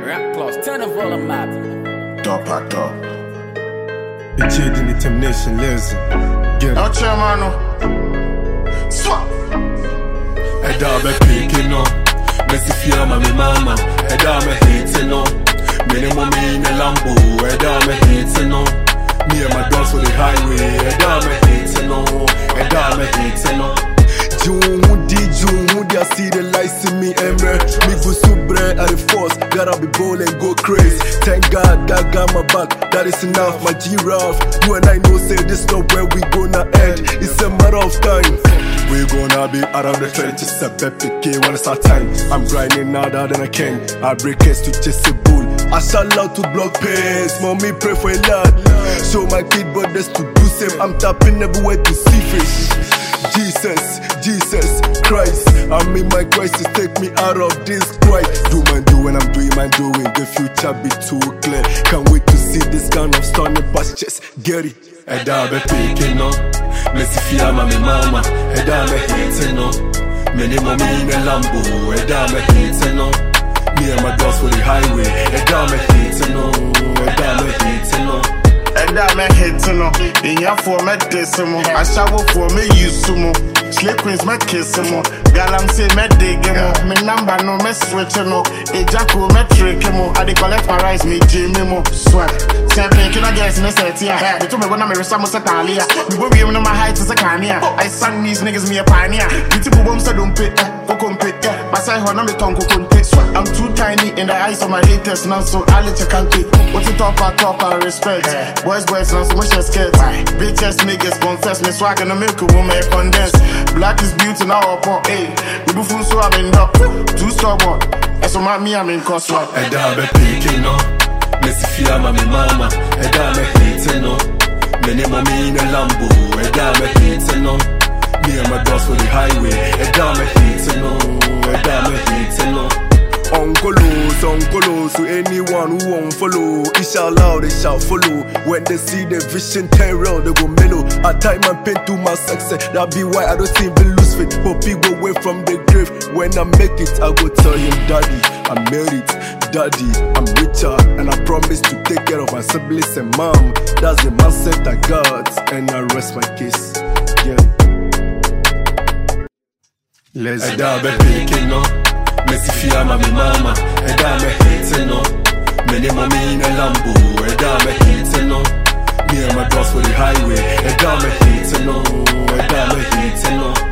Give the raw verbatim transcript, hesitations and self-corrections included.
Rap plus, turn the volume up. Top at top. The kid in determination, listen. Get No chairman, no. Swap. I dab a picking up. Messi fear my mama. I dab a hating on. Minimum in a Lambo. I dab a hating on. Me and my dogs for the highway. I dab a hating on. I dab a hating on. June, who did June, who did I see the lights in me, Emre? Me go super at the force, gotta be bold and go crazy. Thank God, God got my back, that is enough, my giraffe. You and I know, say this not where we gonna end, it's a matter of time. We gonna be around the trenches, a P K when it's our time. I'm grinding harder than I can, I break heads to chase a bull. I shout out to block pains, mommy pray for a lot. Show my kid brothers to do same, I'm tapping everywhere to see fish. Jesus, Jesus Christ, I'm in my crisis, take me out of this Christ. Do my do when I'm doing my doing, the future be too clear. Can't wait to see this kind of stunning pastures. Get it? I dab a picking up, Messi fear my mama. I dab a hating up, many mommy in a Lambo. I dab a hating up, me and my dogs for the highway. I dab a hating up, I dab a hating up. And I'm a hit to know. In your form, a decimal. I shower for me, use sumo. Slip queens, my kiss mo. Galam say, me dig mo. Me number no, me switch no. A jacko, me trick mo. I de collect my rice, me Jimmy mo. Swag. Seven, can I guess in a set here? They told me when I'm a Ramos Italia. We will be on my height as a cania. I sang these niggas, me a pioneer. Beautiful bombs, I don't pit. Go compete. But I heard I'm the tongue, go compete. I'm too tiny in the eyes of my haters now, so I'll let you can't take. What's it top, I top, I respect. Boys, boys, now so much as scared. Bitches, niggas, confess me, swag and a milk woman, condense. Black is beauty now, up on A. We be full, so I've been up. Too stubborn. That's what me, I'm in Cosmo. I dab a picking up. Messi fear my mama. I dab a hating up. Many mommy in a Lambo. I dab a hating up. Me and my dogs for the highway. I dab a hating up. I dab a hating up. Uncolos, uncolos, to anyone who won't follow. It shall loud, they shall follow. When they see the vision turn round, they go mellow. I tie my pain to my success. That be why I don't even lose faith. Poppy go away from the grave. When I make it, I go tell him, Daddy, I made it. Daddy, I'm richer, and I promise to take care of my siblings and mom. That's the mindset I got, and I rest my case. Yeah. Let's dab a picking up. Messi fear my mama. I dab a hating up. Many mommy in a Lambo. I dab a hating up. Me and my dogs for the highway. I dab a hating up. I dab a hating up.